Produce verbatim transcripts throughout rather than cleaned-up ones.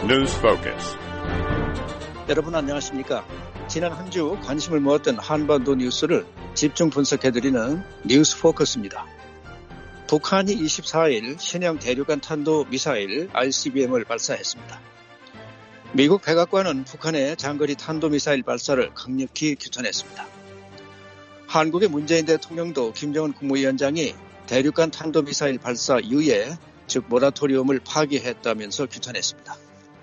News Focus. 여러분 안녕하십니까? 지난 한 주 관심을 모았던 한반도 뉴스를 집중 분석해드리는 뉴스 포커스입니다. 북한이 이십사 일 신형 대륙간 탄도 미사일 아이씨비엠을 발사했습니다. 미국 백악관은 북한의 장거리 탄도미사일 발사를 강력히 규탄했습니다. 한국의 문재인 대통령도 김정은 국무위원장이 대륙간 탄도미사일 발사 유예, 즉 모라토리움을 파기했다면서 규탄했습니다.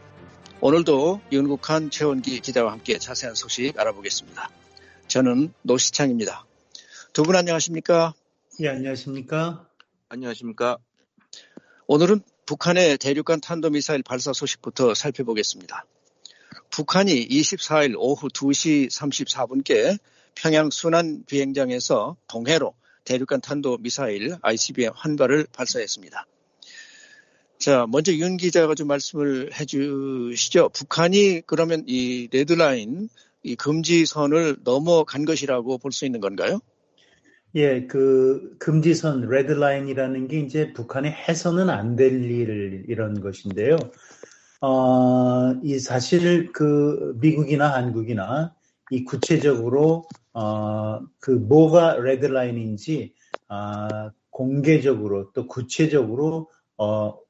오늘도 윤국한 최원기 기자와 함께 자세한 소식 알아보겠습니다. 저는 노시창입니다. 두 분 안녕하십니까? 예, 안녕하십니까? 안녕하십니까? 오늘은 북한의 대륙간 탄도미사일 발사 소식부터 살펴보겠습니다. 북한이 이십사 일 오후 두 시 삼십사 분께 평양 순안 비행장에서 동해로 대륙간 탄도미사일 아이씨비엠 한 발을 발사했습니다. 자, 먼저 윤 기자가 좀 말씀을 해 주시죠. 북한이 그러면 이 레드라인, 이 금지선을 넘어간 것이라고 볼 수 있는 건가요? 예, 그 금지선, 레드라인이라는 게 이제 북한이 해서는 안 될 일, 이런 것인데요. 어, 이 사실 그 미국이나 한국이나 이 구체적으로 어, 그 뭐가 레드라인인지 아, 공개적으로 또 구체적으로 어,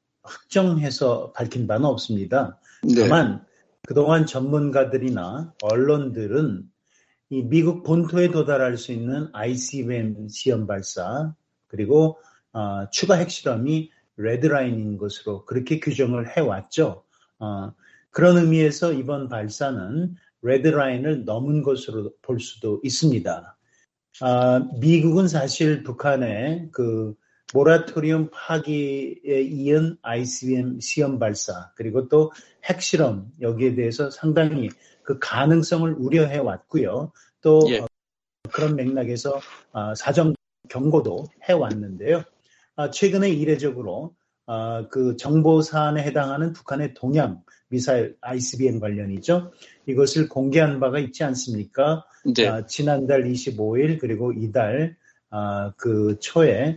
확정해서 밝힌 바는 없습니다. 네. 다만 그동안 전문가들이나 언론들은 이 미국 본토에 도달할 수 있는 아이씨비엠 시험 발사 그리고 어, 추가 핵실험이 레드라인인 것으로 그렇게 규정을 해왔죠. 어, 그런 의미에서 이번 발사는 레드라인을 넘은 것으로 볼 수도 있습니다. 어, 미국은 사실 북한의 그 모라토리움 파기에 이은 아이씨비엠 시험 발사 그리고 또 핵실험 여기에 대해서 상당히 그 가능성을 우려해 왔고요. 또 예. 어, 그런 맥락에서 어, 사전 경고도 해왔는데요. 어, 최근에 이례적으로 어, 그 정보 사안에 해당하는 북한의 동양 미사일 아이씨비엠 관련이죠. 이것을 공개한 바가 있지 않습니까? 네. 어, 지난달 이십오 일 그리고 이달 어, 그 초에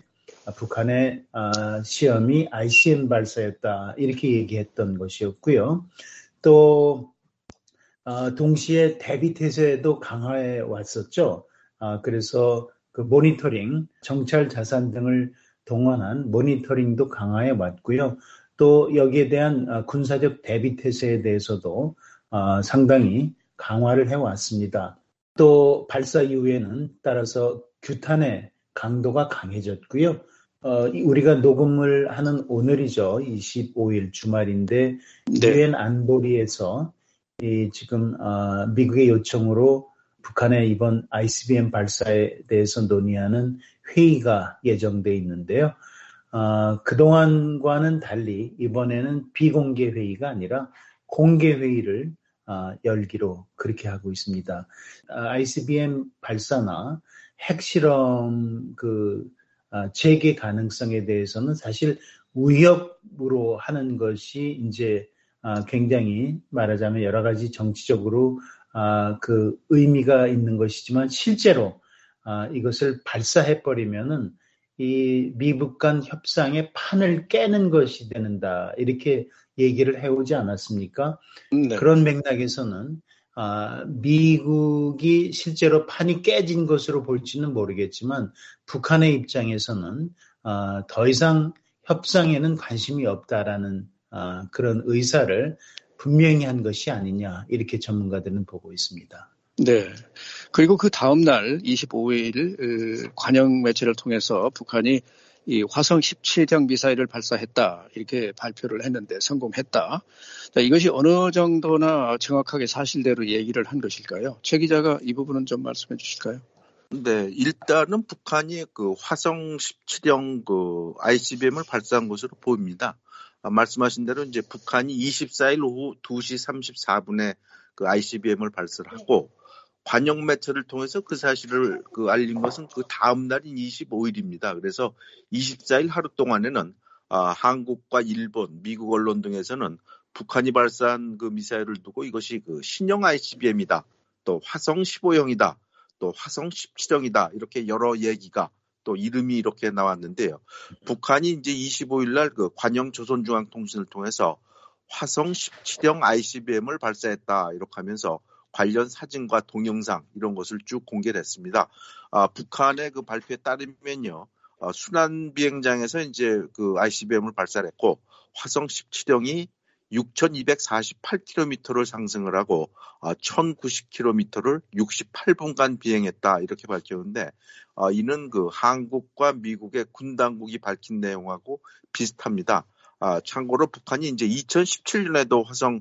북한의 어, 시험이 아이씨비엠 발사였다 이렇게 얘기했던 것이었고요. 또 어, 동시에 대비 태세도 강화해 왔었죠. 어, 그래서 그 모니터링, 정찰 자산 등을 동원한 모니터링도 강화해 왔고요. 또 여기에 대한 어, 군사적 대비 태세에 대해서도 어, 상당히 강화를 해 왔습니다. 또 발사 이후에는 따라서 규탄의 강도가 강해졌고요. 어, 우리가 녹음을 하는 오늘이죠. 이십오 일 주말인데 유엔 네. 안보리에서 이 지금 어, 미국의 요청으로 북한의 이번 아이씨비엠 발사에 대해서 논의하는 회의가 예정돼 있는데요. 어, 그동안과는 달리 이번에는 비공개 회의가 아니라 공개 회의를 어, 열기로 그렇게 하고 있습니다. 어, 아이씨비엠 발사나 핵실험 그 어, 재개 가능성에 대해서는 사실 위협으로 하는 것이 이제 어, 굉장히 말하자면 여러 가지 정치적으로 어, 그 의미가 있는 것이지만 실제로 어, 이것을 발사해버리면은 이 미국 간 협상의 판을 깨는 것이 되는다 이렇게 얘기를 해오지 않았습니까? 네. 그런 맥락에서는 어, 미국이 실제로 판이 깨진 것으로 볼지는 모르겠지만 북한의 입장에서는 어, 더 이상 협상에는 관심이 없다라는 어, 그런 의사를 분명히 한 것이 아니냐 이렇게 전문가들은 보고 있습니다. 네. 그리고 그 다음 날 이십오 일 관영 매체를 통해서 북한이 이 화성 십칠 형 미사일을 발사했다 이렇게 발표를 했는데 성공했다. 자, 이것이 어느 정도나 정확하게 사실대로 얘기를 한 것일까요? 최 기자가 이 부분은 좀 말씀해 주실까요? 네, 일단은 북한이 그 화성 십칠 형 그 아이씨비엠을 발사한 것으로 보입니다. 아, 말씀하신 대로 이제 북한이 이십사 일 오후 두 시 삼십사 분에 그 아이씨비엠을 발사를 하고 관영 매체를 통해서 그 사실을 그 알린 것은 그 다음 날인 이십오 일입니다. 그래서 이십사 일 하루 동안에는 아, 한국과 일본, 미국 언론 등에서는 북한이 발사한 그 미사일을 두고 이것이 그 신형 아이씨비엠이다, 또 화성 십오 형이다, 또 화성 십칠 형이다 이렇게 여러 얘기가 또 이름이 이렇게 나왔는데요. 북한이 이제 이십오 일 날 그 관영 조선중앙통신을 통해서 화성 십칠형 아이씨비엠을 발사했다 이렇게 하면서 관련 사진과 동영상 이런 것을 쭉 공개를 했습니다. 아, 북한의 그 발표에 따르면요, 어, 순환 비행장에서 이제 그 아이씨비엠을 발사했고 화성 십칠형이 육천이백사십팔 킬로미터를 상승을 하고 어, 천구십 킬로미터를 육십팔 분간 비행했다 이렇게 밝혔는데 어, 이는 그 한국과 미국의 군 당국이 밝힌 내용하고 비슷합니다. 아, 참고로 북한이 이제 이천십칠 년에도 화성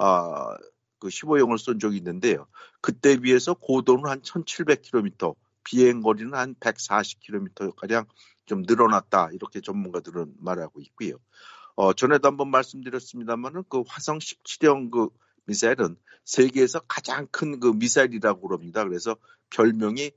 아, 그 십오형을 쏜 적이 있는데요. 그때 비해서 고도는 한 천칠백 킬로미터, 비행 거리는 한 백사십 킬로미터 가량 좀 늘어났다 이렇게 전문가들은 말하고 있고요. 어, 전에도 한번 말씀드렸습니다만은 그 화성 십칠형 그 미사일은 세계에서 가장 큰 그 미사일이라고 그럽니다. 그래서 별명이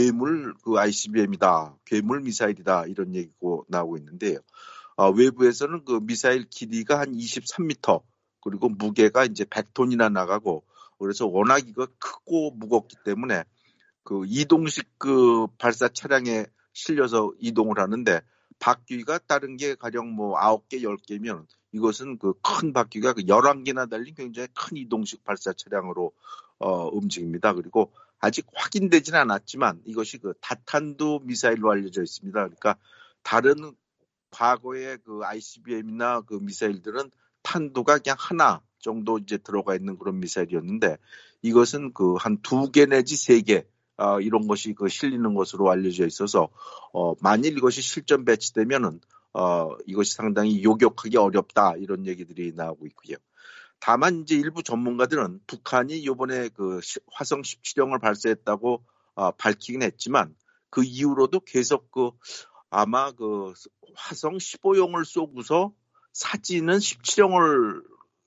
괴물 그 아이씨비엠이다, 괴물 미사일이다 이런 얘기고 나오고 있는데요. 어, 외부에서는 그 미사일 길이가 한 이십삼 미터 그리고 무게가 이제 백 톤이나 나가고 그래서 워낙 이거 크고 무겁기 때문에 그 이동식 그 발사 차량에 실려서 이동을 하는데 바퀴가 다른 게 가령 뭐 아홉 개, 열 개면 이것은 그 큰 바퀴가 그 열한 개나 달린 굉장히 큰 이동식 발사 차량으로 어, 움직입니다. 그리고 아직 확인되지는 않았지만 이것이 그 다탄두 미사일로 알려져 있습니다. 그러니까 다른 과거의 그 아이씨비엠이나 그 미사일들은 탄두가 그냥 하나 정도 이제 들어가 있는 그런 미사일이었는데 이것은 그 한 두 개 내지 세 개 어, 이런 것이 그 실리는 것으로 알려져 있어서 어, 만일 이것이 실전 배치되면은 어, 이것이 상당히 요격하기 어렵다 이런 얘기들이 나오고 있고요. 다만 이제 일부 전문가들은 북한이 이번에 그 화성 십칠형을 발사했다고 어, 밝히긴 했지만 그 이후로도 계속 그 아마 그 화성 십오형을 쏘고서 사진은 십칠형을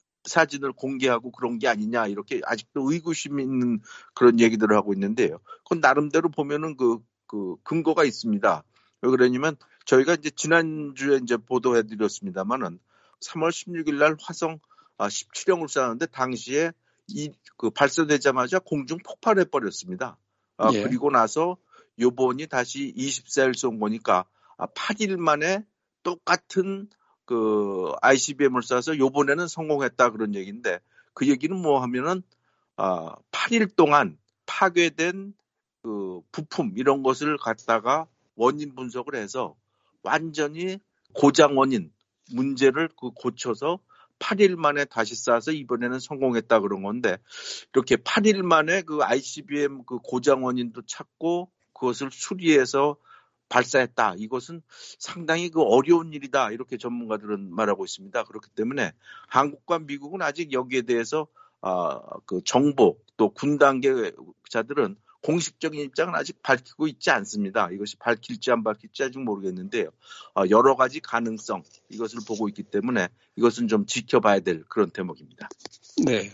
사진을 공개하고 그런 게 아니냐 이렇게 아직도 의구심 있는 그런 얘기들을 하고 있는데요. 그건 나름대로 보면은 그, 그 근거가 있습니다. 왜 그러냐면 저희가 이제 지난주에 이제 보도해드렸습니다만은 삼월 십육일 날 화성 십칠형을 쐈는데 당시에 이 그 발사되자마자 공중 폭발해 버렸습니다. 아, 예. 그리고 나서 요번이 다시 이십사일 쏜 거니까 팔 일 만에 똑같은 그 아이씨비엠을 쏴서 요번에는 성공했다 그런 얘기인데 그 얘기는 뭐 하면은 아, 팔 일 동안 파괴된 그 부품 이런 것을 갖다가 원인 분석을 해서 완전히 고장 원인 문제를 그 고쳐서 팔 일 만에 다시 쏴서 이번에는 성공했다 그런 건데 이렇게 팔 일 만에 그 아이씨비엠 그 고장 원인도 찾고 그것을 수리해서 발사했다. 이것은 상당히 그 어려운 일이다. 이렇게 전문가들은 말하고 있습니다. 그렇기 때문에 한국과 미국은 아직 여기에 대해서 아, 그 정보 또 군 단계자들은 공식적인 입장은 아직 밝히고 있지 않습니다. 이것이 밝힐지 안 밝힐지 아직 모르겠는데요. 아, 여러 가지 가능성 이것을 보고 있기 때문에 이것은 좀 지켜봐야 될 그런 대목입니다. 네.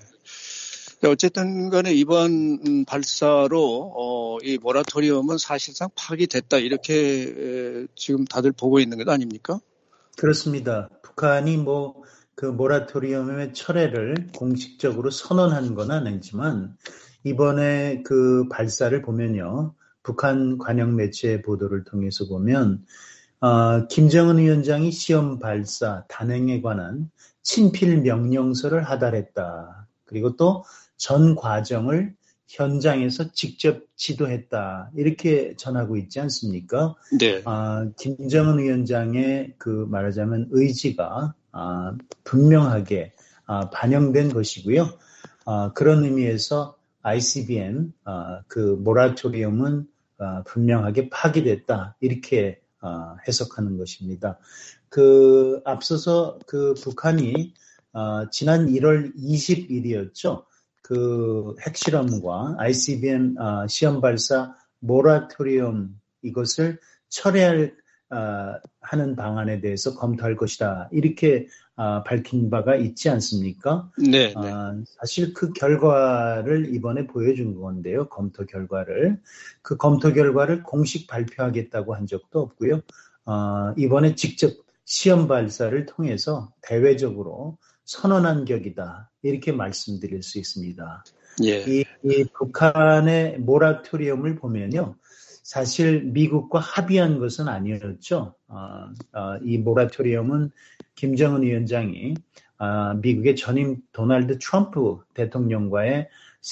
어쨌든 간에 이번 발사로 어, 이 모라토리엄은 사실상 파기됐다 이렇게 에, 지금 다들 보고 있는 것 아닙니까? 그렇습니다. 북한이 뭐 그 모라토리엄의 철회를 공식적으로 선언한 건 아니지만 이번에 그 발사를 보면요. 북한 관영 매체 보도를 통해서 보면 어, 김정은 위원장이 시험 발사 단행에 관한 친필 명령서를 하달했다. 그리고 또 전 과정을 현장에서 직접 지도했다. 이렇게 전하고 있지 않습니까? 네. 아, 김정은 위원장의 그 말하자면 의지가 아, 분명하게 아, 반영된 것이고요. 아, 그런 의미에서 아이씨비엠 아, 그 모라토리엄은 아, 분명하게 파기됐다. 이렇게 아, 해석하는 것입니다. 그 앞서서 그 북한이 아, 지난 일월 이십일이었죠. 그 핵실험과 아이씨비엠 아, 시험 발사 모라토리엄 이것을 철회할 아, 하는 방안에 대해서 검토할 것이다. 이렇게 아, 밝힌 바가 있지 않습니까? 네, 네. 아, 사실 그 결과를 이번에 보여준 건데요. 검토 결과를. 그 검토 결과를 공식 발표하겠다고 한 적도 없고요. 아, 이번에 직접 시험 발사를 통해서 대외적으로 선언한 격이다. 이렇게 말씀드릴 수 있습니다. 예. 이, 이 북한의 모라토리엄을 보면요. 사실 미국과 합의한 것은 아니었죠. 어, 어, 이 모라토리엄은 김정은 위원장이 아, 미국의 전임 도널드 트럼프 대통령과의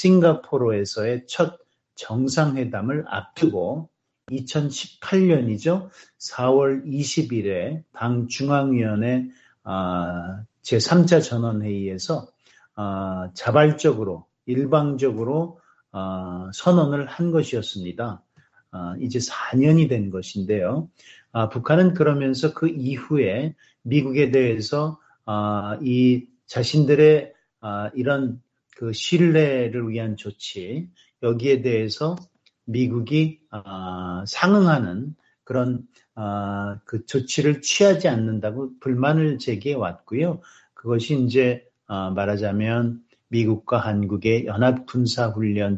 싱가포르에서의 첫 정상회담을 앞두고 이천십팔 년이죠. 사월 이십일에 당 중앙위원회 아, 제삼 차 전원회의에서 아, 자발적으로 일방적으로 아, 선언을 한 것이었습니다. 아, 이제 사 년이 된 것인데요. 아, 북한은 그러면서 그 이후에 미국에 대해서 아, 이 자신들의 아, 이런 그 신뢰를 위한 조치, 여기에 대해서 미국이 아, 상응하는 그런 아, 그 조치를 취하지 않는다고 불만을 제기해 왔고요. 그것이 이제 아, 말하자면 미국과 한국의 연합군사훈련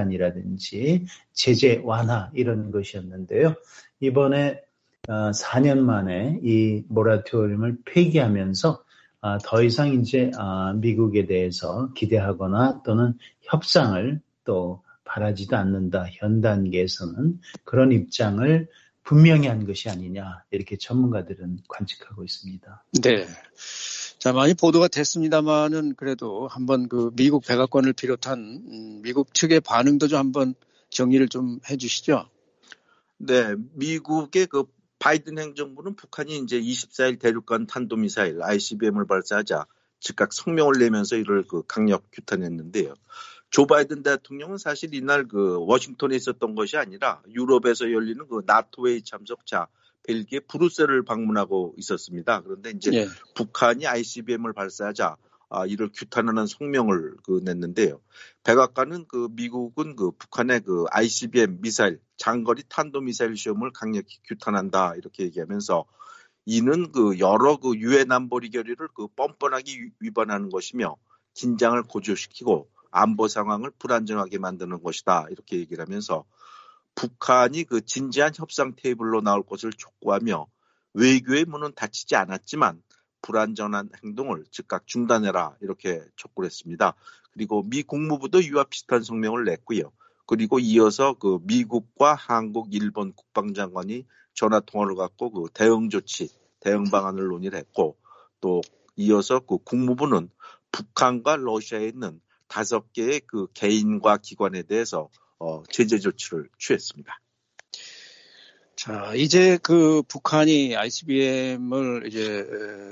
중단이라든지 제재 완화 이런 것이었는데요. 이번에 아, 사 년 만에 이 모라토리움을 폐기하면서 아, 더 이상 이제 아, 미국에 대해서 기대하거나 또는 협상을 또 바라지도 않는다. 현 단계에서는 그런 입장을 분명히 한 것이 아니냐 이렇게 전문가들은 관측하고 있습니다. 네. 자, 많이 보도가 됐습니다만은 그래도 한번 그 미국 백악관을 비롯한 미국 측의 반응도 좀 한번 정리를 좀 해주시죠. 네, 미국의 그 바이든 행정부는 북한이 이제 이십사 일 대륙간 탄도미사일 아이씨비엠을 발사하자 즉각 성명을 내면서 이를 그 강력 규탄했는데요. 조 바이든 대통령은 사실 이날 그 워싱턴에 있었던 것이 아니라 유럽에서 열리는 그 나토 회의 참석자 벨기에 브뤼셀을 방문하고 있었습니다. 그런데 이제 예. 북한이 아이씨비엠을 발사하자 아, 이를 규탄하는 성명을 그 냈는데요. 백악관은 그 미국은 그 북한의 그 아이씨비엠 미사일 장거리 탄도 미사일 시험을 강력히 규탄한다 이렇게 얘기하면서 이는 그 여러 그 유엔 안보리 결의를 그 뻔뻔하게 위반하는 것이며 긴장을 고조시키고 안보 상황을 불안정하게 만드는 것이다 이렇게 얘기를 하면서 북한이 그 진지한 협상 테이블로 나올 것을 촉구하며 외교의 문은 닫히지 않았지만 불안전한 행동을 즉각 중단해라 이렇게 촉구를 했습니다. 그리고 미 국무부도 이와 비슷한 성명을 냈고요. 그리고 이어서 그 미국과 한국, 일본 국방장관이 전화 통화를 갖고 그 대응 조치, 대응 방안을 논의를 했고 또 이어서 그 국무부는 북한과 러시아에 있는 다섯 개의 그 개인과 기관에 대해서 어, 제재 조치를 취했습니다. 자, 이제 그 북한이 아이씨비엠을 이제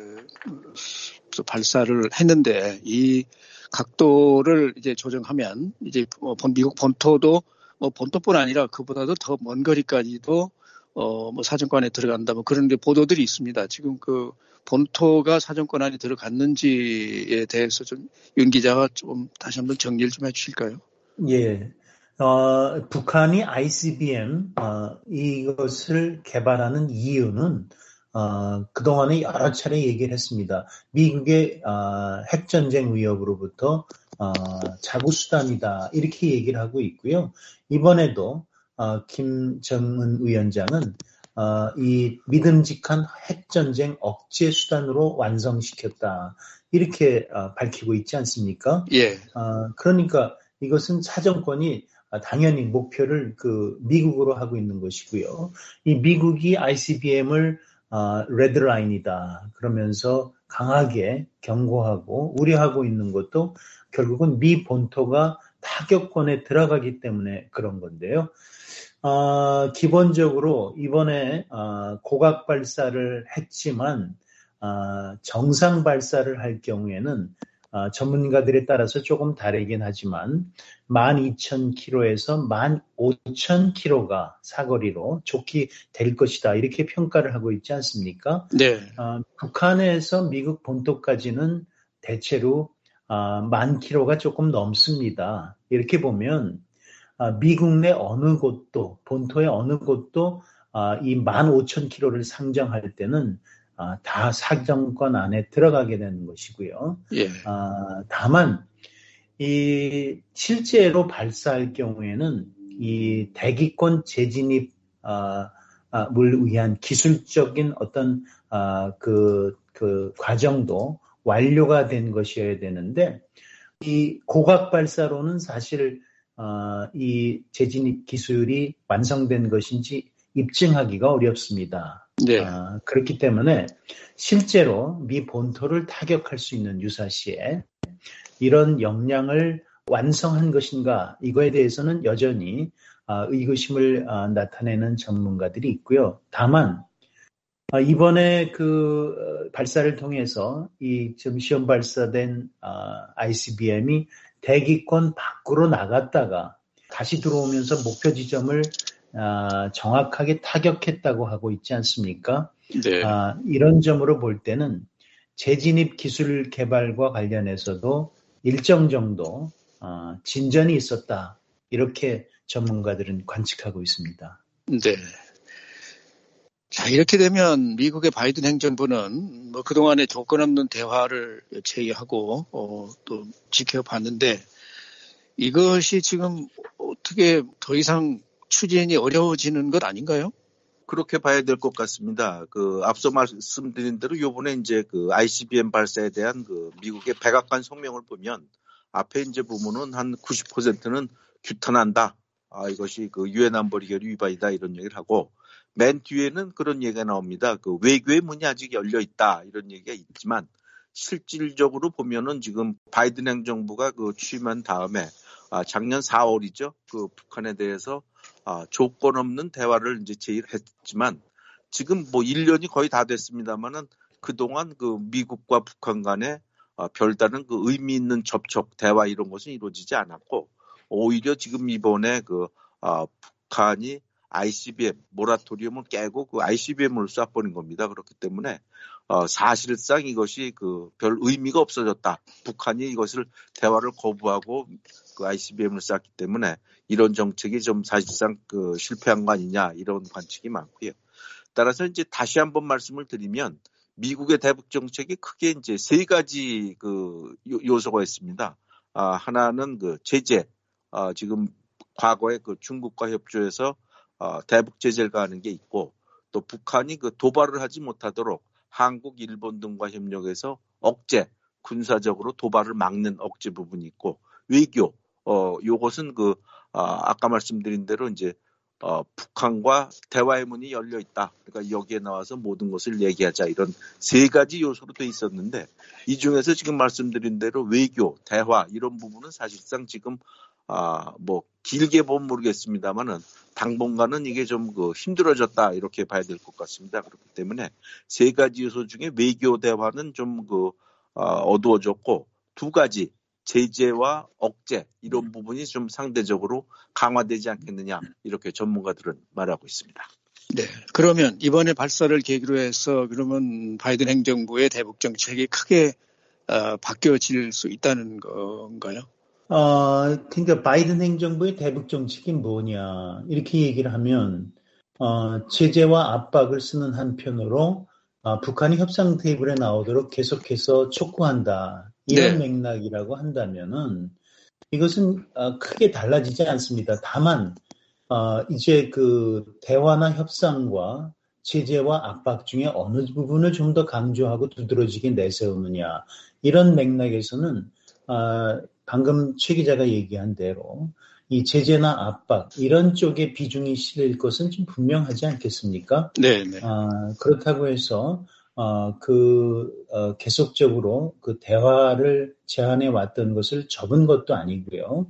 발사를 했는데 이 각도를 이제 조정하면 이제 미국 본토도 뭐 본토뿐 아니라 그보다도 더 먼 거리까지도 어 뭐 사정권 안에 들어간다 뭐 그런 보도들이 있습니다. 지금 그 본토가 사정권 안에 들어갔는지에 대해서 좀 윤 기자가 좀 다시 한번 정리를 좀 해주실까요? 예. 어, 북한이 아이씨비엠 어, 이것을 개발하는 이유는 어, 그동안에 여러 차례 얘기를 했습니다. 미국의 어, 핵전쟁 위협으로부터 어, 자구수단이다 이렇게 얘기를 하고 있고요. 이번에도 어, 김정은 위원장은 어, 이 믿음직한 핵전쟁 억제 수단으로 완성시켰다 이렇게 어, 밝히고 있지 않습니까? 예. 어, 그러니까 이것은 사정권이 당연히 목표를 그 미국으로 하고 있는 것이고요. 이 미국이 아이씨비엠을 어, 레드라인이다 그러면서 강하게 경고하고 우려하고 있는 것도 결국은 미 본토가 타격권에 들어가기 때문에 그런 건데요. 어, 기본적으로 이번에 어, 고각 발사를 했지만 어, 정상 발사를 할 경우에는 어, 전문가들에 따라서 조금 다르긴 하지만 만 이천 킬로미터에서 만 오천 킬로미터가 사거리로 좋게 될 것이다 이렇게 평가를 하고 있지 않습니까? 네. 어, 북한에서 미국 본토까지는 대체로 어, 만 킬로미터가 조금 넘습니다. 이렇게 보면 어, 미국 내 어느 곳도 본토의 어느 곳도 어, 이 만 오천 킬로미터를 상정할 때는 아, 다 사정권 안에 들어가게 되는 것이고요. 예. 아, 다만 이 실제로 발사할 경우에는 이 대기권 재진입 아, 아, 물 위한 기술적인 어떤 아, 그, 그 과정도 완료가 된 것이어야 되는데 이 고각 발사로는 사실 아, 이 재진입 기술이 완성된 것인지 입증하기가 어렵습니다. 네. 아, 그렇기 때문에 실제로 미 본토를 타격할 수 있는 유사시에 이런 역량을 완성한 것인가 이거에 대해서는 여전히 아, 의구심을 아, 나타내는 전문가들이 있고요. 다만 아, 이번에 그 발사를 통해서 이 지금 시험 발사된 아, 아이씨비엠이 대기권 밖으로 나갔다가 다시 들어오면서 목표 지점을 아, 정확하게 타격했다고 하고 있지 않습니까? 네. 아, 이런 점으로 볼 때는 재진입 기술 개발과 관련해서도 일정 정도 아, 진전이 있었다. 이렇게 전문가들은 관측하고 있습니다. 네. 자, 이렇게 되면 미국의 바이든 행정부는 뭐 그동안의 조건 없는 대화를 제의하고 어, 또 지켜봤는데 이것이 지금 어떻게 더 이상 추진이 어려워지는 것 아닌가요? 그렇게 봐야 될 것 같습니다. 그 앞서 말씀드린 대로 요번에 이제 그 아이씨비엠 발사에 대한 그 미국의 백악관 성명을 보면 앞에 이제 보면은 한 구십 퍼센트는 규탄한다. 아, 이것이 그 유엔 안보리 결의 위반이다 이런 얘기를 하고 맨 뒤에는 그런 얘기가 나옵니다. 그 외교의 문이 아직 열려 있다 이런 얘기가 있지만 실질적으로 보면은 지금 바이든 행정부가 그 취임한 다음에 아, 작년 사월이죠. 그 북한에 대해서 아, 조건 없는 대화를 이제 제의를 했지만 지금 뭐 일 년이 거의 다 됐습니다만은 그동안 그 미국과 북한 간에 아, 별다른 그 의미 있는 접촉, 대화 이런 것은 이루어지지 않았고 오히려 지금 이번에 그 아, 북한이 아이씨비엠 모라토리움을 깨고 그 아이씨비엠을 쏴버린 겁니다. 그렇기 때문에 어, 사실상 이것이 그 별 의미가 없어졌다. 북한이 이것을 대화를 거부하고 그 아이씨비엠을 쐈기 때문에 이런 정책이 좀 사실상 그 실패한 거 아니냐 이런 관측이 많고요. 따라서 이제 다시 한번 말씀을 드리면 미국의 대북 정책이 크게 이제 세 가지 그 요소가 있습니다. 아, 하나는 그 제재, 아, 지금 과거에 그 중국과 협조해서 어, 대북 제재를 가하는 게 있고 또 북한이 그 도발을 하지 못하도록 한국, 일본 등과 협력해서 억제, 군사적으로 도발을 막는 억제 부분이 있고 외교, 어, 요것은 그, 아, 아까 말씀드린 대로 이제, 어, 북한과 대화의 문이 열려 있다. 그러니까 여기에 나와서 모든 것을 얘기하자. 이런 세 가지 요소로 돼 있었는데 이 중에서 지금 말씀드린 대로 외교, 대화 이런 부분은 사실상 지금 아, 뭐, 길게 보면 모르겠습니다만은, 당분간은 이게 좀 그 힘들어졌다, 이렇게 봐야 될 것 같습니다. 그렇기 때문에 세 가지 요소 중에 외교 대화는 좀 그, 어, 어두워졌고, 두 가지, 제재와 억제, 이런 부분이 좀 상대적으로 강화되지 않겠느냐, 이렇게 전문가들은 말하고 있습니다. 네. 그러면 이번에 발사를 계기로 해서 그러면 바이든 행정부의 대북 정책이 크게 어, 바뀌어질 수 있다는 건가요? 어, 그러니까 바이든 행정부의 대북 정책이 뭐냐 이렇게 얘기를 하면 어, 제재와 압박을 쓰는 한편으로 어, 북한이 협상 테이블에 나오도록 계속해서 촉구한다 이런 네. 맥락이라고 한다면은 이것은 어, 크게 달라지지 않습니다. 다만 어, 이제 그 대화나 협상과 제재와 압박 중에 어느 부분을 좀 더 강조하고 두드러지게 내세우느냐 이런 맥락에서는 어, 방금 최 기자가 얘기한 대로 이 제재나 압박 이런 쪽에 비중이 실릴 것은 좀 분명하지 않겠습니까? 네, 네. 어, 그렇다고 해서 어, 그 어, 계속적으로 그 대화를 제안해 왔던 것을 접은 것도 아니고요.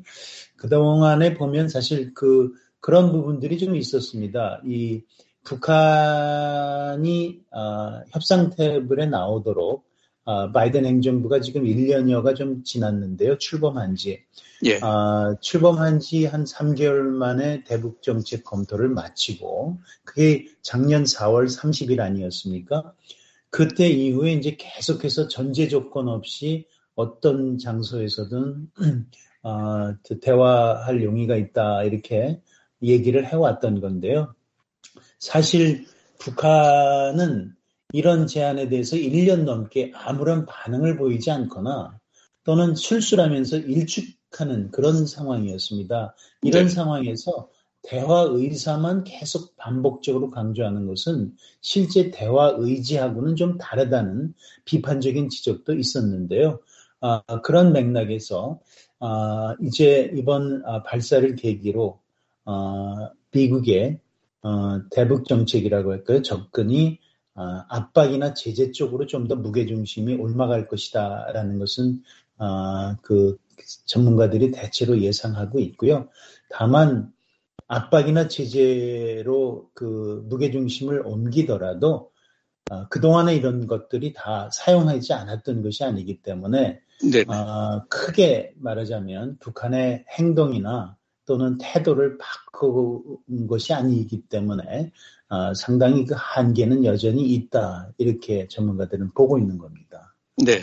그동안에 보면 사실 그 그런 부분들이 좀 있었습니다. 이 북한이 어, 협상 테이블에 나오도록 어, 바이든 행정부가 지금 일 년여가 좀 지났는데요. 출범한 지. 예. 어, 출범한 지 한 삼 개월 만에 대북 정책 검토를 마치고 그게 작년 사월 삼십일 아니었습니까? 그때 이후에 이제 계속해서 전제 조건 없이 어떤 장소에서든 어, 대화할 용의가 있다 이렇게 얘기를 해왔던 건데요. 사실 북한은 이런 제안에 대해서 일 년 넘게 아무런 반응을 보이지 않거나 또는 술술하면서 일축하는 그런 상황이었습니다. 이런 네. 상황에서 대화 의사만 계속 반복적으로 강조하는 것은 실제 대화 의지하고는 좀 다르다는 비판적인 지적도 있었는데요. 아, 그런 맥락에서 아, 이제 이번 아, 발사를 계기로 아, 미국의 어, 대북 정책이라고 할까요? 접근이 어, 압박이나 제재 쪽으로 좀 더 무게중심이 올라갈 것이다라는 것은 어, 그 전문가들이 대체로 예상하고 있고요. 다만 압박이나 제재로 그 무게중심을 옮기더라도 어, 그동안에 이런 것들이 다 사용하지 않았던 것이 아니기 때문에 어, 크게 말하자면 북한의 행동이나 또는 태도를 바꾼 것이 아니기 때문에 어, 상당히 그 한계는 여전히 있다. 이렇게 전문가들은 보고 있는 겁니다. 네.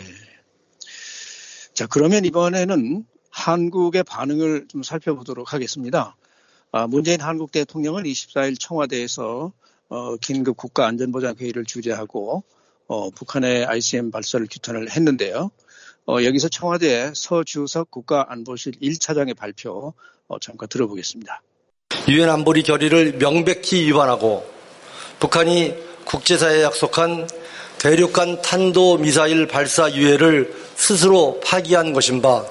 자, 그러면 이번에는 한국의 반응을 좀 살펴보도록 하겠습니다. 아, 문재인 한국 대통령은 이십사일 청와대에서 어, 긴급 국가안전보장회의를 주재하고 어, 북한의 아이씨비엠 발사를 규탄을 했는데요. 어, 여기서 청와대 서주석 국가안보실 일 차장의 발표 어, 잠깐 들어보겠습니다. 유엔 안보리 결의를 명백히 위반하고 북한이 국제사회에 약속한 대륙간 탄도미사일 발사 유예를 스스로 파기한 것인 바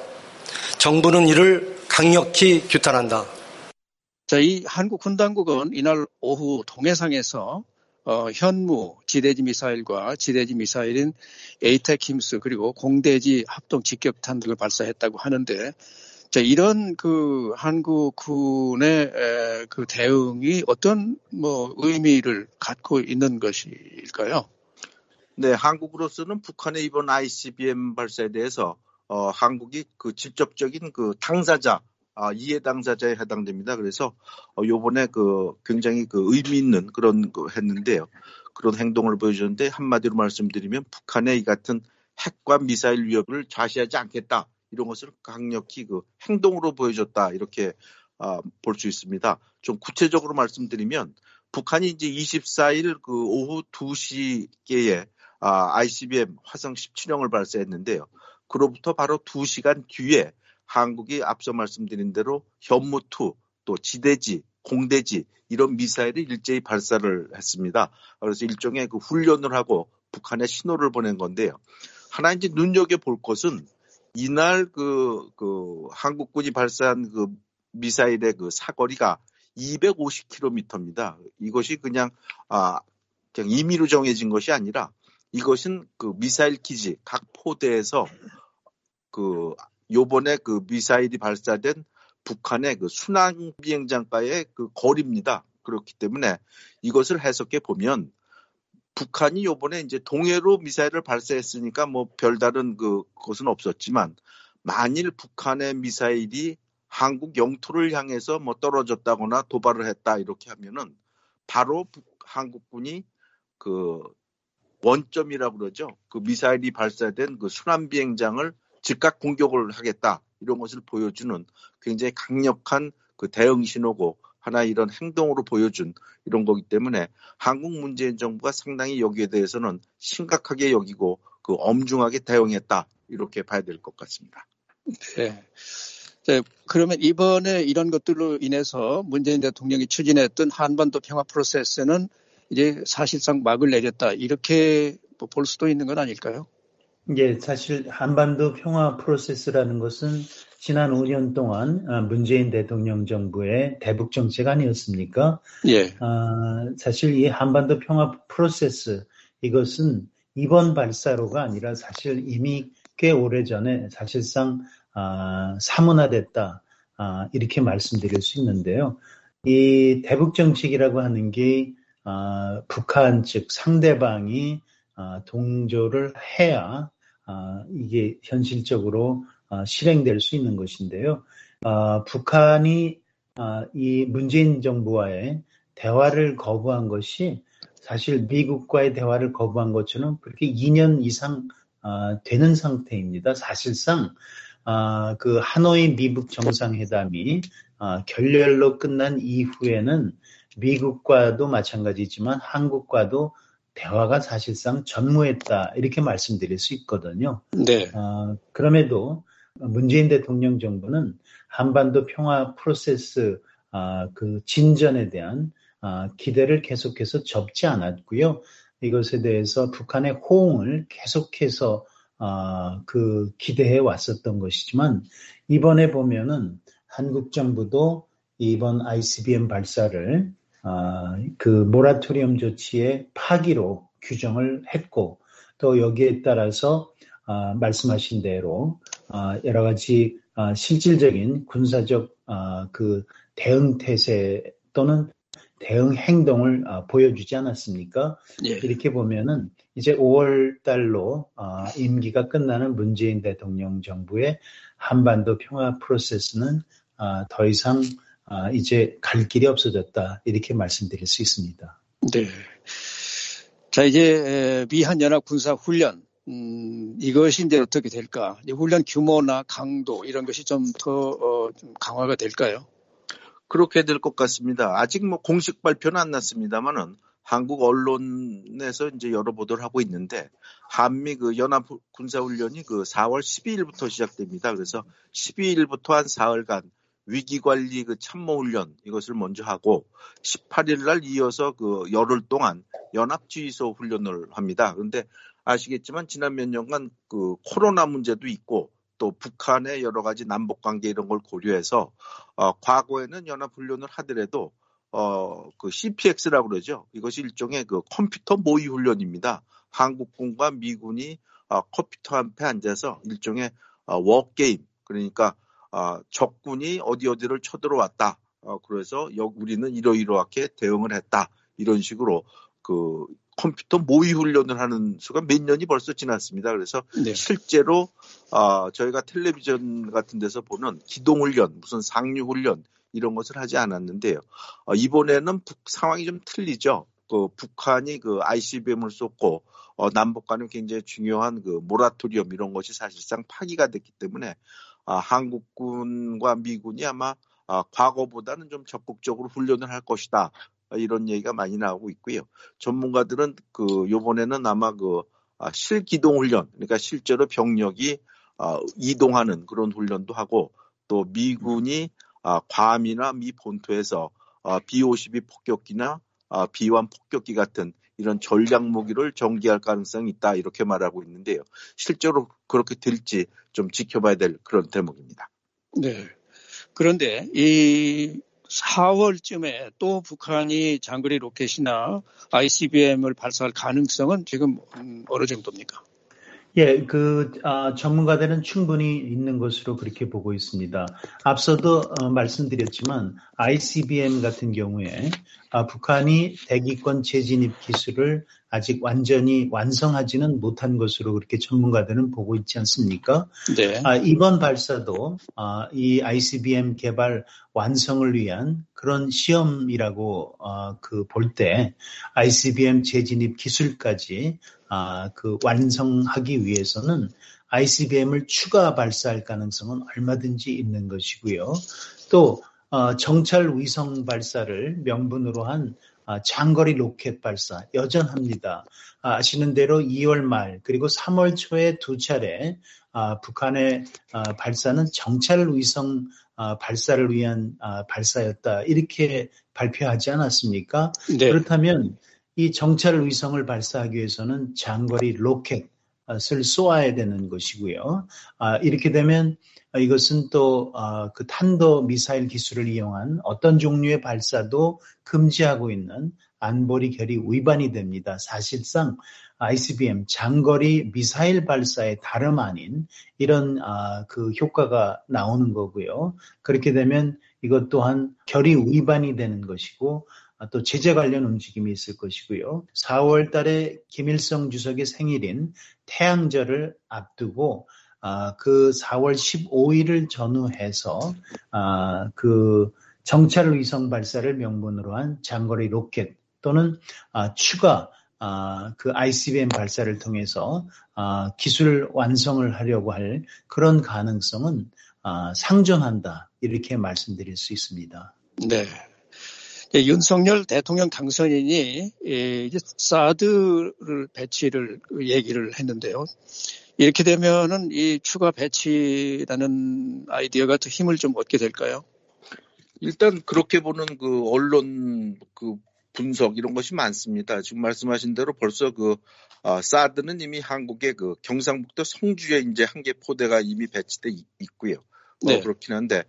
정부는 이를 강력히 규탄한다. 자, 이 한국 군당국은 이날 오후 동해상에서 어, 현무 지대지 미사일과 지대지 미사일인 에이테킴스 그리고 공대지 합동 직격탄 등을 발사했다고 하는데, 자, 이런 그 한국군의 에, 그 대응이 어떤 뭐 의미를 갖고 있는 것일까요? 네, 한국으로서는 북한의 이번 아이씨비엠 발사에 대해서 어, 한국이 그 직접적인 그 당사자, 아, 이해 당사자에 해당됩니다. 그래서 어, 요번에 그 굉장히 그 의미 있는 그런 거 했는데요. 그런 행동을 보여줬는데 한마디로 말씀드리면 북한의 이 같은 핵과 미사일 위협을 좌시하지 않겠다. 이런 것을 강력히 그 행동으로 보여줬다. 이렇게 아, 볼 수 있습니다. 좀 구체적으로 말씀드리면 북한이 이제 이십사일 그 오후 두 시께에 아, 아이씨비엠 화성 십칠형을 발사했는데요. 그로부터 바로 두 시간 뒤에 한국이 앞서 말씀드린 대로 현무투, 또 지대지, 공대지 이런 미사일을 일제히 발사를 했습니다. 그래서 일종의 그 훈련을 하고 북한에 신호를 보낸 건데요. 하나 이제 눈여겨볼 것은 이날 그, 그 한국군이 발사한 그 미사일의 그 사거리가 이백오십 킬로미터입니다. 이것이 그냥, 아, 그냥 임의로 정해진 것이 아니라 이것은 그 미사일 기지 각 포대에서 그 요번에 그 미사일이 발사된 북한의 그 순항 비행장과의 그 거리입니다. 그렇기 때문에 이것을 해석해 보면 북한이 요번에 이제 동해로 미사일을 발사했으니까 뭐 별다른 그 것은 없었지만 만일 북한의 미사일이 한국 영토를 향해서 뭐 떨어졌다거나 도발을 했다 이렇게 하면은 바로 북, 한국군이 그 원점이라고 그러죠. 그 미사일이 발사된 그 순환 비행장을 즉각 공격을 하겠다 이런 것을 보여주는 굉장히 강력한 그 대응 신호고 하나 이런 행동으로 보여준 이런 거기 때문에 한국 문재인 정부가 상당히 여기에 대해서는 심각하게 여기고 그 엄중하게 대응했다 이렇게 봐야 될 것 같습니다. 네. 네. 그러면 이번에 이런 것들로 인해서 문재인 대통령이 추진했던 한반도 평화 프로세스는 이제 사실상 막을 내렸다 이렇게 볼 수도 있는 건 아닐까요? 예, 사실 한반도 평화 프로세스라는 것은 지난 오 년 동안 문재인 대통령 정부의 대북 정책 아니었습니까? 예. 아, 사실 이 한반도 평화 프로세스 이것은 이번 발사로가 아니라 사실 이미 꽤 오래전에 사실상 아, 사문화됐다 아, 이렇게 말씀드릴 수 있는데요. 이 대북 정책이라고 하는 게 아, 북한 즉 상대방이 아, 동조를 해야 아, 이게 현실적으로 아, 실행될 수 있는 것인데요. 아, 북한이 아, 이 문재인 정부와의 대화를 거부한 것이 사실 미국과의 대화를 거부한 것처럼 그렇게 이 년 이상 아, 되는 상태입니다. 사실상 아, 그 하노이 미북 정상회담이 아, 결렬로 끝난 이후에는 미국과도 마찬가지지만 한국과도 대화가 사실상 전무했다 이렇게 말씀드릴 수 있거든요. 네. 어, 그럼에도 문재인 대통령 정부는 한반도 평화 프로세스 어, 그 진전에 대한 어, 기대를 계속해서 접지 않았고요. 이것에 대해서 북한의 호응을 계속해서 어, 그 기대해 왔었던 것이지만 이번에 보면은 한국 정부도 이번 아이씨비엠 발사를 어, 그 모라토리엄 조치의 파기로 규정을 했고 또 여기에 따라서 어, 말씀하신 대로 어, 여러 가지 어, 실질적인 군사적 어, 그 대응 태세 또는 대응 행동을 어, 보여주지 않았습니까? 예. 이렇게 보면은 이제 오월 달로 어, 임기가 끝나는 문재인 대통령 정부의 한반도 평화 프로세스는 어, 더 이상 어, 이제 갈 길이 없어졌다 이렇게 말씀드릴 수 있습니다. 네. 자, 이제 미한 연합 군사 훈련 음, 이것이 이제 어떻게 될까? 훈련 규모나 강도 이런 것이 좀 더 어, 좀 강화가 될까요? 그렇게 될 것 같습니다. 아직 뭐 공식 발표는 안 났습니다만은 한국 언론에서 이제 여러 보도를 하고 있는데 한미 그 연합 군사 훈련이 그 사월 십이일부터 시작됩니다. 그래서 십이일부터 한 사흘간 위기 관리 그 참모 훈련 이것을 먼저 하고 십팔일 날 이어서 그 열흘 동안 연합 지휘소 훈련을 합니다. 그런데 아시겠지만 지난 몇 년간 그 코로나 문제도 있고 또 북한의 여러 가지 남북 관계 이런 걸 고려해서 어, 과거에는 연합 훈련을 하더라도 어, 그 씨피엑스라고 그러죠. 이것이 일종의 그 컴퓨터 모의 훈련입니다. 한국군과 미군이 어, 컴퓨터 앞에 앉아서 일종의 어, 워게임 그러니까 어, 적군이 어디 어디를 쳐들어왔다. 어, 그래서 여, 우리는 이러이러하게 대응을 했다. 이런 식으로 그 컴퓨터 모의 훈련을 하는 수가 몇 년이 벌써 지났습니다. 그래서 네. 실제로 어, 저희가 텔레비전 같은 데서 보는 기동훈련, 무슨 상륙훈련 이런 것을 하지 않았는데요. 어, 이번에는 북 상황이 좀 틀리죠. 그 북한이 그 아이씨비엠을 쏟고 어, 남북 간에 굉장히 중요한 그 모라토리엄 이런 것이 사실상 파기가 됐기 때문에 어, 한국군과 미군이 아마 어, 과거보다는 좀 적극적으로 훈련을 할 것이다. 이런 얘기가 많이 나오고 있고요. 전문가들은 그 요번에는 아마 그 실기동 훈련, 그러니까 실제로 병력이 이동하는 그런 훈련도 하고 또 미군이 괌이나 미 본토에서 비 오십이 폭격기나 비완 폭격기 같은 이런 전략 무기를 전개할 가능성이 있다 이렇게 말하고 있는데요. 실제로 그렇게 될지 좀 지켜봐야 될 그런 대목입니다. 네. 그런데 이 사월쯤에 또 북한이 장거리 로켓이나 아이씨비엠을 발사할 가능성은 지금 어느 정도입니까? 예, 그 아, 전문가들은 충분히 있는 것으로 그렇게 보고 있습니다. 앞서도 어, 말씀드렸지만 아이씨비엠 같은 경우에 아, 북한이 대기권 재진입 기술을 아직 완전히 완성하지는 못한 것으로 그렇게 전문가들은 보고 있지 않습니까? 네. 아, 이번 발사도 아, 이 아이씨비엠 개발 완성을 위한 그런 시험이라고 어, 그 볼 때 아이씨비엠 재진입 기술까지 아, 그 완성하기 위해서는 아이씨비엠을 추가 발사할 가능성은 얼마든지 있는 것이고요. 또 어, 정찰 위성 발사를 명분으로 한 아, 장거리 로켓 발사 여전합니다. 아, 아시는 대로 이월 말 그리고 삼월 초에 두 차례 아, 북한의 아, 발사는 정찰 위성 아, 발사를 위한 아, 발사였다 이렇게 발표하지 않았습니까? 네. 그렇다면 이 정찰 위성을 발사하기 위해서는 장거리 로켓을 쏘아야 되는 것이고요. 아, 이렇게 되면 이것은 또 그 탄도 미사일 기술을 이용한 어떤 종류의 발사도 금지하고 있는 안보리 결의 위반이 됩니다. 사실상 아이씨비엠 장거리 미사일 발사의 다름 아닌 이런 그 효과가 나오는 거고요. 그렇게 되면 이것 또한 결의 위반이 되는 것이고 또 제재 관련 움직임이 있을 것이고요. 사월 달에 김일성 주석의 생일인 태양절을 앞두고 아, 그 사월 십오일을 전후해서 아, 그 정찰 위성 발사를 명분으로 한 장거리 로켓 또는 아, 추가 아, 그 아이씨비엠 발사를 통해서 아, 기술 완성을 하려고 할 그런 가능성은 아, 상정한다 이렇게 말씀드릴 수 있습니다. 네. 예, 윤석열 대통령 당선인이 예, 이제 사드를 배치를 얘기를 했는데요. 이렇게 되면은 이 추가 배치라는 아이디어가 더 힘을 좀 얻게 될까요? 일단 그렇게 보는 그 언론 그 분석 이런 것이 많습니다. 지금 말씀하신 대로 벌써 그 어, 사드는 이미 한국의 그 경상북도 성주에 이제 한 개 포대가 이미 배치돼 있고요. 네. 어, 그렇긴 한데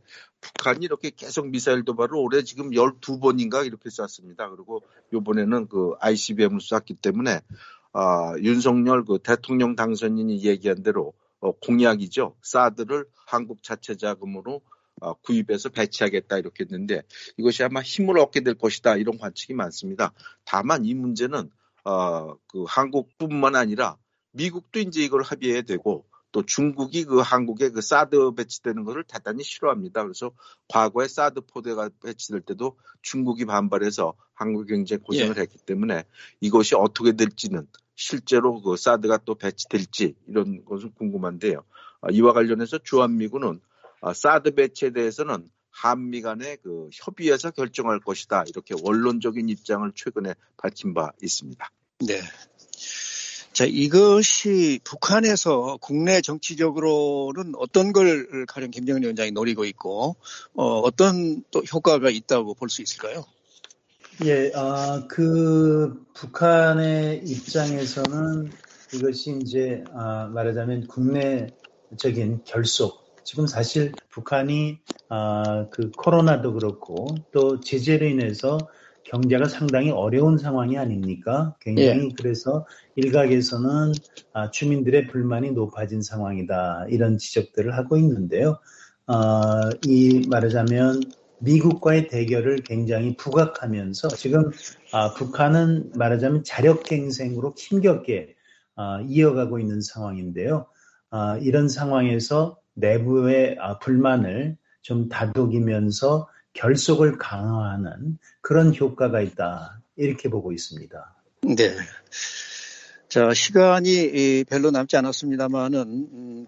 북한이 이렇게 계속 미사일 도발을 올해 지금 열두 번인가 이렇게 쐈습니다. 그리고 이번에는 그 아이씨비엠을 쐈기 때문에 아, 윤석열 그 대통령 당선인이 얘기한 대로 어, 공약이죠. 사드를 한국 자체 자금으로 어, 구입해서 배치하겠다 이렇게 했는데 이것이 아마 힘을 얻게 될 것이다 이런 관측이 많습니다. 다만 이 문제는 어, 그 한국뿐만 아니라 미국도 이제 이걸 합의해야 되고 또 중국이 그 한국에 그 사드 배치되는 것을 대단히 싫어합니다. 그래서 과거에 사드 포대가 배치될 때도 중국이 반발해서 한국이 굉장히 고생을 예. 했기 때문에 이것이 어떻게 될지는 실제로 그 사드가 또 배치될지 이런 것은 궁금한데요. 어, 이와 관련해서 주한미군은 어, 사드 배치에 대해서는 한미 간의 그 협의에서 결정할 것이다. 이렇게 원론적인 입장을 최근에 밝힌 바 있습니다. 네. 자, 이것이 북한에서 국내 정치적으로는 어떤 걸 가령 김정은 위원장이 노리고 있고, 어, 어떤 또 효과가 있다고 볼 수 있을까요? 예, 아, 그 북한의 입장에서는 이것이 이제 아, 말하자면 국내적인 결속. 지금 사실 북한이 아, 그 코로나도 그렇고 또 제재로 인해서 경제가 상당히 어려운 상황이 아닙니까? 굉장히 예. 그래서 일각에서는 아, 주민들의 불만이 높아진 상황이다 이런 지적들을 하고 있는데요. 아, 이 말하자면 미국과의 대결을 굉장히 부각하면서 지금 아, 북한은 말하자면 자력갱생으로 힘겹게 아, 이어가고 있는 상황인데요. 아, 이런 상황에서 내부의 아, 불만을 좀 다독이면서 결속을 강화하는 그런 효과가 있다. 이렇게 보고 있습니다. 네. 자, 시간이 별로 남지 않았습니다만은 음,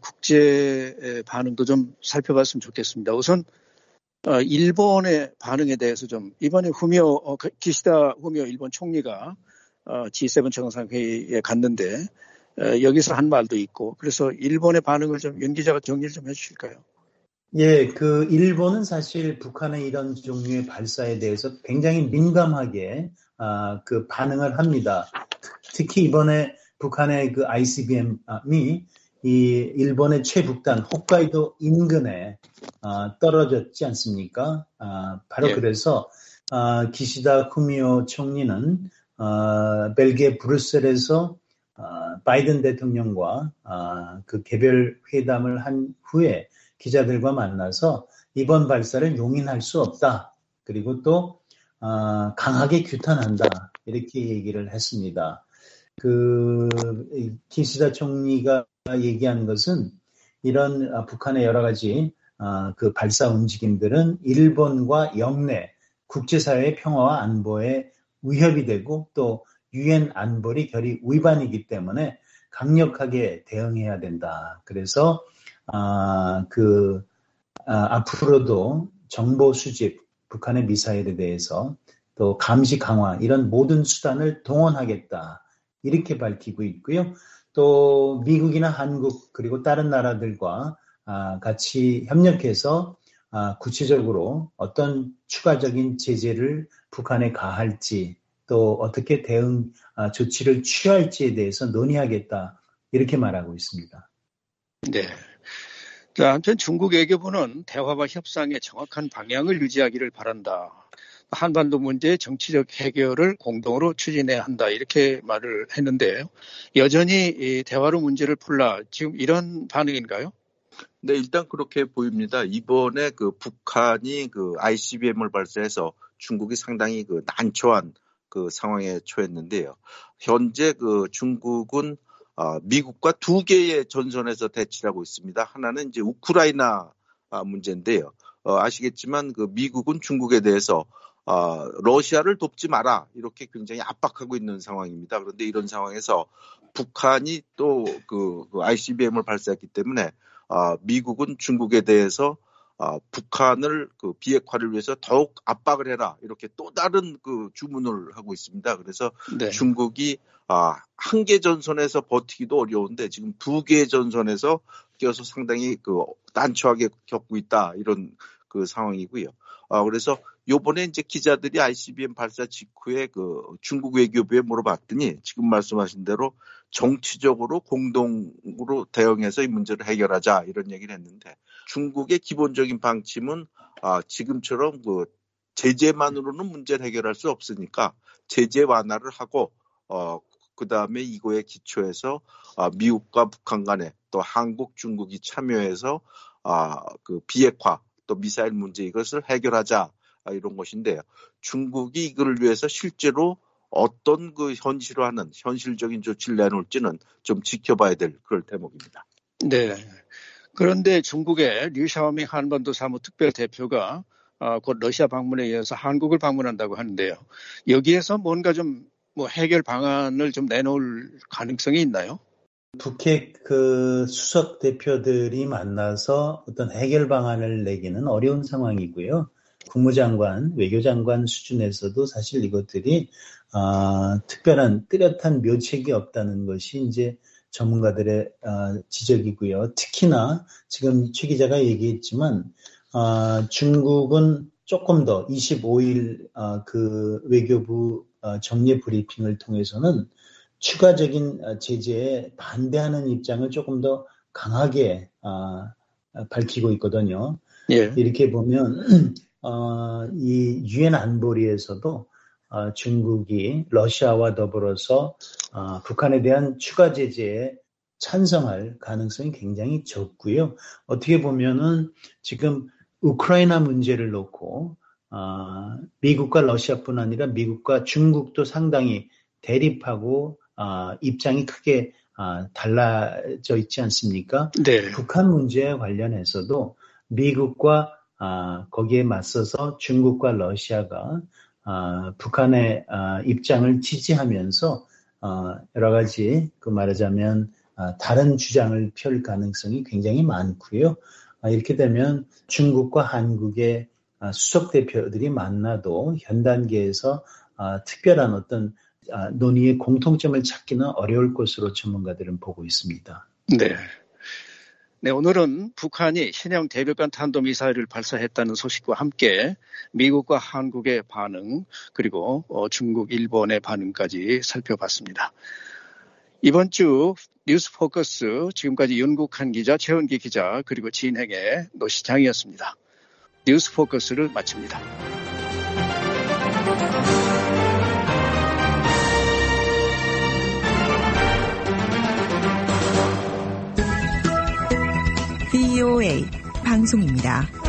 국제 반응도 좀 살펴봤으면 좋겠습니다. 우선 어, 일본의 반응에 대해서 좀 이번에 후미오 어, 기시다 후미오 일본 총리가 어, 지 세븐 정상회의에 갔는데 어, 여기서 한 말도 있고 그래서 일본의 반응을 좀 윤 기자가 정리를 좀 해주실까요? 예, 그 일본은 사실 북한의 이런 종류의 발사에 대해서 굉장히 민감하게 아, 그 반응을 합니다. 특히 이번에 북한의 그 아이씨비엠이 이 일본의 최북단 홋카이도 인근에 아, 떨어졌지 않습니까? 아, 바로 예. 그래서 아, 기시다 후미오 총리는 아, 벨기에 브뤼셀에서 아, 바이든 대통령과 아, 그 개별 회담을 한 후에 기자들과 만나서 이번 발사를 용인할 수 없다. 그리고 또 어, 강하게 규탄한다. 이렇게 얘기를 했습니다. 그 기시다 총리가 얘기한 것은 이런 북한의 여러 가지 어, 그 발사 움직임들은 일본과 영내 국제사회의 평화와 안보에 위협이 되고 또 유엔 안보리 결의 위반이기 때문에 강력하게 대응해야 된다. 그래서 아, 그, 아, 앞으로도 정보 수집, 북한의 미사일에 대해서 또 감시 강화, 이런 모든 수단을 동원하겠다. 이렇게 밝히고 있고요. 또 미국이나 한국, 그리고 다른 나라들과 아, 같이 협력해서 아, 구체적으로 어떤 추가적인 제재를 북한에 가할지, 또 어떻게 대응 아, 조치를 취할지에 대해서 논의하겠다. 이렇게 말하고 있습니다. 네. 자, 한편 중국 외교부는 대화와 협상의 정확한 방향을 유지하기를 바란다. 한반도 문제의 정치적 해결을 공동으로 추진해야 한다. 이렇게 말을 했는데 여전히 이 대화로 문제를 풀라. 지금 이런 반응인가요? 네, 일단 그렇게 보입니다. 이번에 그 북한이 그 아이씨비엠을 발사해서 중국이 상당히 그 난처한 그 상황에 처했는데요. 현재 그 중국은 어, 미국과 두 개의 전선에서 대치를 하고 있습니다. 하나는 이제 우크라이나 문제인데요. 어, 아시겠지만 그 미국은 중국에 대해서 어, 러시아를 돕지 마라 이렇게 굉장히 압박하고 있는 상황입니다. 그런데 이런 상황에서 북한이 또 그 그 아이씨비엠을 발사했기 때문에 어, 미국은 중국에 대해서 어, 북한을 그 비핵화를 위해서 더욱 압박을 해라 이렇게 또 다른 그 주문을 하고 있습니다. 그래서 네. 중국이 아, 한 개 전선에서 버티기도 어려운데 지금 두 개의 전선에서 껴서 상당히 그 난처하게 겪고 있다 이런 그 상황이고요. 아, 그래서 요번에 이제 기자들이 아이씨비엠 발사 직후에 그 중국 외교부에 물어봤더니 지금 말씀하신 대로 정치적으로 공동으로 대응해서 이 문제를 해결하자 이런 얘기를 했는데 중국의 기본적인 방침은 아, 지금처럼 그 제재만으로는 문제를 해결할 수 없으니까 제재 완화를 하고 어, 그다음에 이거에 기초해서 아, 미국과 북한 간에 또 한국, 중국이 참여해서 아, 그 비핵화 또 미사일 문제 이것을 해결하자 이런 것인데요. 중국이 이걸 위해서 실제로 어떤 그 현실화하는 현실적인 조치를 내놓을지는 좀 지켜봐야 될 그럴 대목입니다. 네. 그런데 중국의 류샤오밍 한반도 사무 특별 대표가 어, 곧 러시아 방문에 이어서 한국을 방문한다고 하는데요. 여기에서 뭔가 좀 뭐 해결 방안을 좀 내놓을 가능성이 있나요? 북핵 그 수석 대표들이 만나서 어떤 해결 방안을 내기는 어려운 상황이고요. 국무장관, 외교장관 수준에서도 사실 이것들이 어, 특별한 뚜렷한 묘책이 없다는 것이 이제 전문가들의 어, 지적이고요. 특히나 지금 최 기자가 얘기했지만 어, 중국은 조금 더 이십오 일 어, 그 외교부 어, 정례 브리핑을 통해서는 추가적인 제재에 반대하는 입장을 조금 더 강하게 어, 밝히고 있거든요. 예. 이렇게 보면 어, 이 유엔 안보리에서도 어, 중국이 러시아와 더불어서 어, 북한에 대한 추가 제재에 찬성할 가능성이 굉장히 적고요. 어떻게 보면은 지금 우크라이나 문제를 놓고 어, 미국과 러시아뿐 아니라 미국과 중국도 상당히 대립하고 어, 입장이 크게 어, 달라져 있지 않습니까? 네. 북한 문제에 관련해서도 미국과 어, 거기에 맞서서 중국과 러시아가 어, 북한의 어, 입장을 지지하면서 어, 여러 가지 그 말하자면 어, 다른 주장을 펼 가능성이 굉장히 많고요. 어, 이렇게 되면 중국과 한국의 어, 수석 대표들이 만나도 현 단계에서 어, 특별한 어떤 어, 논의의 공통점을 찾기는 어려울 것으로 전문가들은 보고 있습니다. 네. 네, 오늘은 북한이 신형 대륙간 탄도미사일을 발사했다는 소식과 함께 미국과 한국의 반응 그리고 어, 중국, 일본의 반응까지 살펴봤습니다. 이번 주 뉴스 포커스 지금까지 윤국한 기자, 최은기 기자 그리고 진행의 노시장이었습니다. 뉴스 포커스를 마칩니다. 브이오에이 방송입니다.